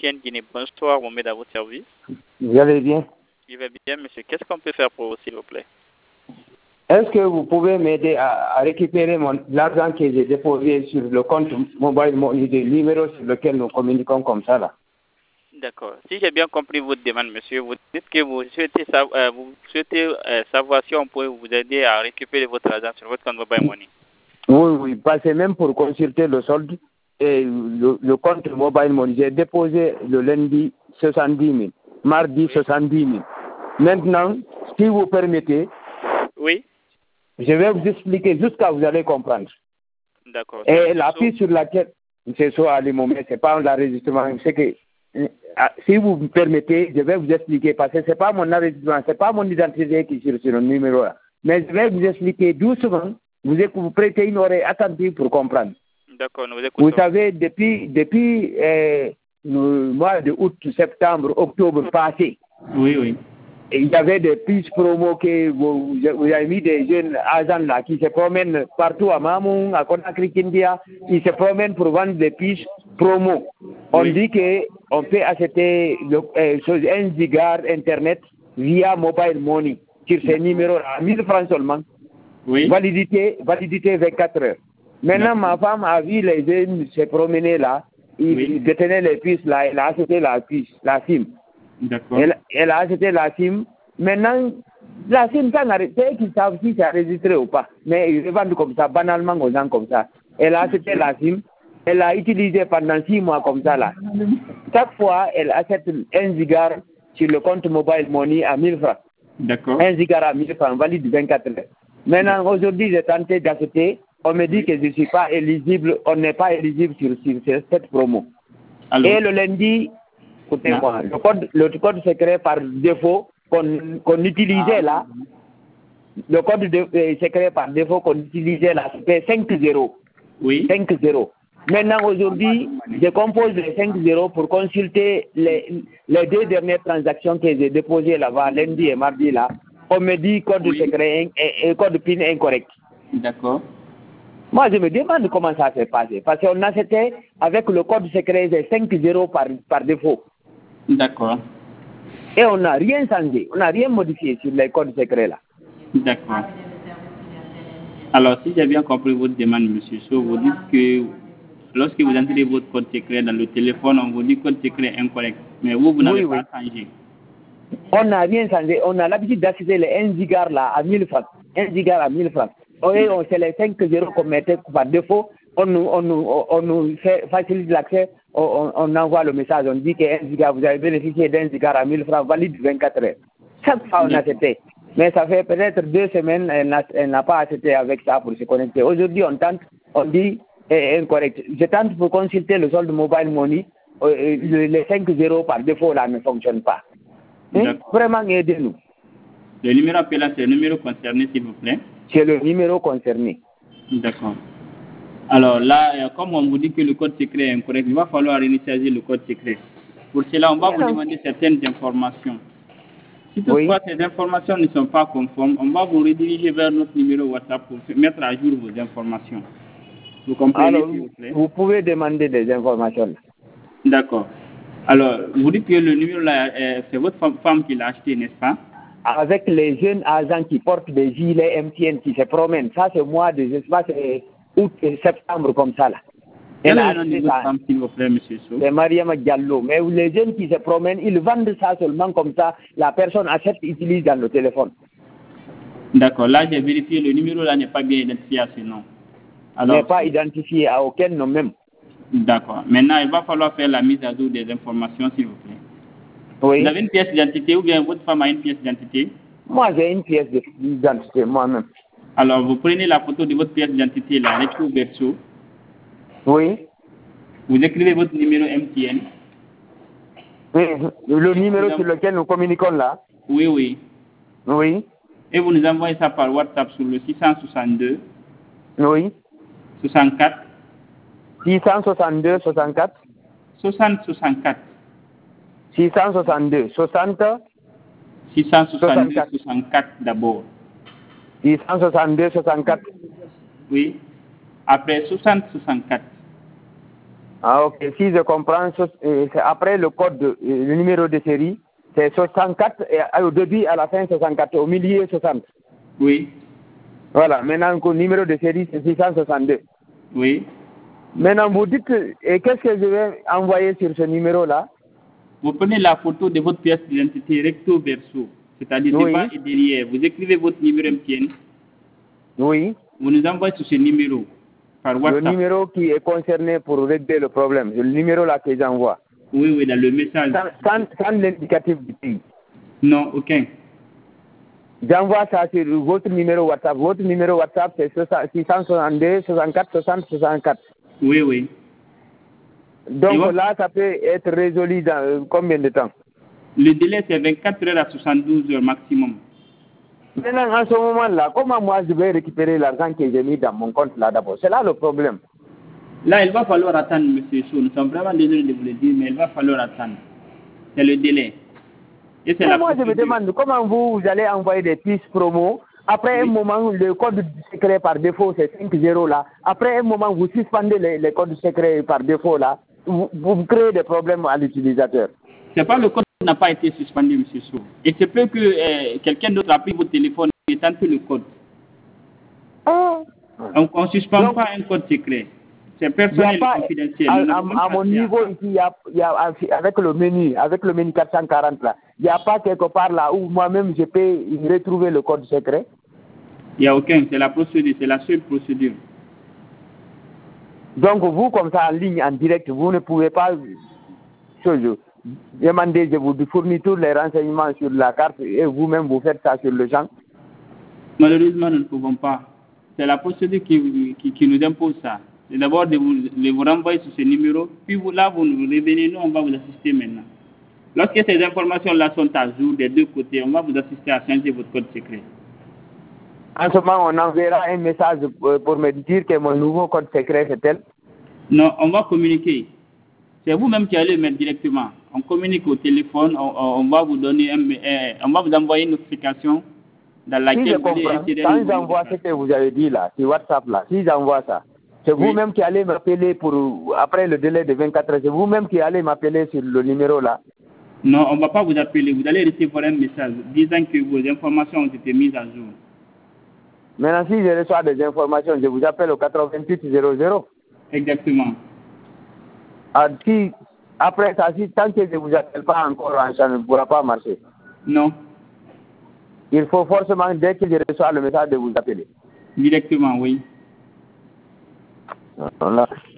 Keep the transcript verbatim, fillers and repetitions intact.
Etienne Guinée. Bonsoir, on met à votre service. Vous allez bien? Je vais bien, monsieur. Qu'est-ce qu'on peut faire pour vous, s'il vous plaît? Est-ce que vous pouvez m'aider à, à récupérer mon l'argent que j'ai déposé sur le compte mobile money, le numéro sur lequel nous communiquons comme ça là? D'accord. Si j'ai bien compris votre demande, monsieur, vous dites que vous souhaitez, savoir, euh, vous souhaitez euh, savoir si on peut vous aider à récupérer votre argent sur votre compte mobile money. Oui, oui, parce que même pour consulter le solde et le, le compte mobile money, j'ai déposé le lundi soixante-dix mille, mardi soixante-dix mille. Maintenant, si vous permettez, oui, je vais vous expliquer jusqu'à vous allez comprendre. D'accord. Et la piste sur laquelle, c'est ça à le moment, c'est pas l'enregistrement, c'est que si vous me permettez, je vais vous expliquer parce que c'est pas mon enregistrement, c'est pas mon identité qui est sur, sur le numéro là. Mais je vais vous expliquer doucement. Vous, vous prêtez une oreille attentive pour comprendre. D'accord, nous écoutons. Vous savez, depuis, depuis euh, le mois de août, septembre, octobre passé, oui, oui. il y avait des puces promo que vous, vous avez mis des jeunes agents là qui se promènent partout à Mamoun, à Conakry, Kindia, qui se promènent pour vendre des puces promo. On oui. dit qu'on peut acheter le, euh, un giga Internet via mobile money sur ces numéros à mille francs seulement. Oui. Validité, validité vingt-quatre heures. Maintenant, ma femme a vu les jeunes se promener là, ils oui. détenaient les puces là, elle a acheté la puce, la SIM. D'accord. Elle, elle a acheté la SIM. Maintenant, la SIM, ça n'arrête pas qu'ils savent si c'est enregistré ou pas. Mais ils revendent comme ça, banalement aux gens comme ça. Elle a acheté la SIM. Elle l'a utilisé pendant six mois comme ça là. Chaque fois, elle achète un giga sur le compte mobile money à mille francs. D'accord. Un giga à mille francs, valide vingt-quatre heures. Maintenant, aujourd'hui, j'ai tenté d'acheter. On me dit que je ne suis pas éligible, on n'est pas éligible sur, sur, sur cette promo. Allô? Et le lundi, écoutez-moi, le code, le code secret par défaut qu'on qu'on utilisait là, le code de, euh, secret par défaut qu'on utilisait là, c'était cinq zéro. Oui. cinq zéro. Maintenant, aujourd'hui, je compose les cinq zéro pour consulter les, les deux dernières transactions que j'ai déposées là-bas, lundi et mardi là. On me dit code oui. secret et, et code PIN incorrect. D'accord. Moi, je me demande comment ça s'est passé. Parce qu'on achetait avec le code secret de cinq zéro par, par défaut. D'accord. Et on n'a rien changé. On n'a rien modifié sur les codes secrets là. D'accord. Alors, si j'ai bien compris votre demande, monsieur So, vous dites que lorsque vous entrez votre code secret dans le téléphone, on vous dit code secret incorrect. Mais vous, vous n'avez oui, pas oui. changé. On n'a rien changé. On a l'habitude d'acheter les un giga là à mille francs. un giga à mille francs. Et on c'est les cinq zéro qu'on mettait par défaut. On nous, on nous, on nous fait, facilite l'accès. On, on envoie le message. On dit qu'un giga, vous avez bénéficié d'un giga à mille francs valide vingt-quatre heures. Chaque fois, on a acheté. Mais ça fait peut-être deux semaines, elle n'a pas acheté avec ça pour se connecter. Aujourd'hui, on tente, on dit eh, incorrect. Je tente pour consulter le solde mobile money. Euh, les cinq zéro par défaut là ne fonctionnent pas. Hein? Vraiment, aidez-nous. Le numéro appelé, c'est le numéro concerné, s'il vous plaît. C'est le numéro concerné. D'accord. Alors là, comme on vous dit que le code secret est incorrect, il va falloir initialiser le code secret. Pour cela, on va vous demander certaines informations. Si toutefois oui. ces informations ne sont pas conformes, on va vous rediriger vers notre numéro WhatsApp pour mettre à jour vos informations. Vous comprenez, s'il vous plaît? Vous pouvez demander des informations. D'accord. Alors, vous dites que le numéro là, c'est votre femme qui l'a acheté, n'est-ce pas? Avec les jeunes agents qui portent des gilets M T N qui se promènent. Ça, c'est mois de, je sais pas, c'est août et septembre comme ça là. Quel est le nom de votre femme, s'il vous plaît, monsieur So? C'est Mariama Diallo. Mais les jeunes qui se promènent, ils vendent ça seulement comme ça. La personne achète, utilise dans le téléphone. D'accord. Là, j'ai vérifié, le numéro là n'est pas bien identifié à ce nom. Alors, n'est pas identifié à aucun nom même. D'accord. Maintenant, il va falloir faire la mise à jour des informations, s'il vous plaît. Oui. Vous avez une pièce d'identité ou bien votre femme a une pièce d'identité? Moi, j'ai une pièce d'identité, moi-même. Alors, vous prenez la photo de votre pièce d'identité, là, recto verso. Oui. Vous écrivez votre numéro M T N. Oui, le numéro sur lequel nous communiquons là. Oui, oui. Oui. Et vous nous envoyez ça par WhatsApp sur le six cent soixante-deux. Oui. soixante-quatre. six cent soixante-deux, soixante-quatre. soixante, soixante-quatre. six cent soixante-deux, soixante. six cent soixante-deux, soixante-quatre d'abord. six cent soixante-deux, soixante-quatre. Oui. Après soixante, soixante-quatre. Ah, ok. Si je comprends, c'est après le code, de, le numéro de série, c'est soixante-quatre, et au début, à la fin, soixante-quatre, au milieu, soixante. Oui. Voilà. Maintenant, le numéro de série, c'est six cent soixante-deux. Oui. Maintenant, vous dites, et qu'est-ce que je vais envoyer sur ce numéro-là? Vous prenez la photo de votre pièce d'identité recto verso, c'est-à-dire Oui. devant et derrière. Vous écrivez votre numéro M T N. Oui. Vous nous envoyez sur ce numéro par WhatsApp. Le numéro qui est concerné pour régler le problème, c'est le numéro là que j'envoie. Oui, oui, dans le message. Sans, sans, sans l'indicatif du pays. Non, aucun. J'envoie ça sur votre numéro WhatsApp. Votre numéro WhatsApp, c'est six cent soixante-deux, soixante-quatre, soixante, soixante-quatre. Oui, oui. Donc bon, là, ça peut être résolu dans euh, combien de temps? Le délai, c'est vingt-quatre heures à soixante-douze heures maximum. Maintenant, en ce moment-là, comment moi je vais récupérer l'argent que j'ai mis dans mon compte là d'abord? C'est là le problème. Là, il va falloir attendre, monsieur Chou. Nous sommes vraiment désolés de vous le dire, mais il va falloir attendre. C'est le délai. Et c'est la moi, procédure. Je me demande comment vous, vous allez envoyer des pistes promo. Après oui. un moment, le code secret par défaut, c'est cinq zéro là. Après un moment, vous suspendez les, les codes secrets par défaut là. Vous, vous créez des problèmes à l'utilisateur. C'est pas le code qui n'a pas été suspendu, monsieur Chou. Et c'est peut que euh, quelqu'un d'autre a pris votre téléphone et tenté le code. Ah. On ne suspend Donc, pas un code secret. C'est personnel et confidentiel. À, à, à mon niveau ici, il y a, il y a, avec le menu, avec le menu quatre cent quarante là, il n'y a pas quelque part là où moi-même je peux retrouver le code secret? Il n'y a aucun, c'est la procédure, c'est la seule procédure. Donc vous, comme ça, en ligne, en direct, vous ne pouvez pas chose, demander, je vous fournis tous les renseignements sur la carte et vous-même vous faites ça sur le champ? Malheureusement, nous ne pouvons pas. C'est la procédure qui, qui, qui nous impose ça. C'est d'abord de vous, de vous renvoyer sur ce numéro, puis vous, là, vous nous revenez, nous, on va vous assister maintenant. Lorsque ces informations-là sont à jour des deux côtés, on va vous assister à changer votre code secret. En ce moment, on enverra un message pour me dire que mon nouveau code secret c'est tel? Non, on va communiquer. C'est vous-même qui allez le mettre directement. On communique au téléphone, on, on va vous donner un, euh, on va vous envoyer une notification dans laquelle si je comprends, quand j'envoie ce que vous avez dit là, sur WhatsApp là, si j'envoie ça, c'est oui. vous-même qui allez m'appeler pour, après le délai de vingt-quatre heures, c'est vous-même qui allez m'appeler sur le numéro là? Non, on ne va pas vous appeler, vous allez recevoir un message disant que vos informations ont été mises à jour. Maintenant, si je reçois des informations, je vous appelle au quatre-vingt-huit zéro zéro? Exactement. Ah, si, après ça, si, tant que je ne vous appelle pas encore, ça ne pourra pas marcher? Non. Il faut forcément, dès que je reçois le message, de vous appeler. Directement, oui. Voilà.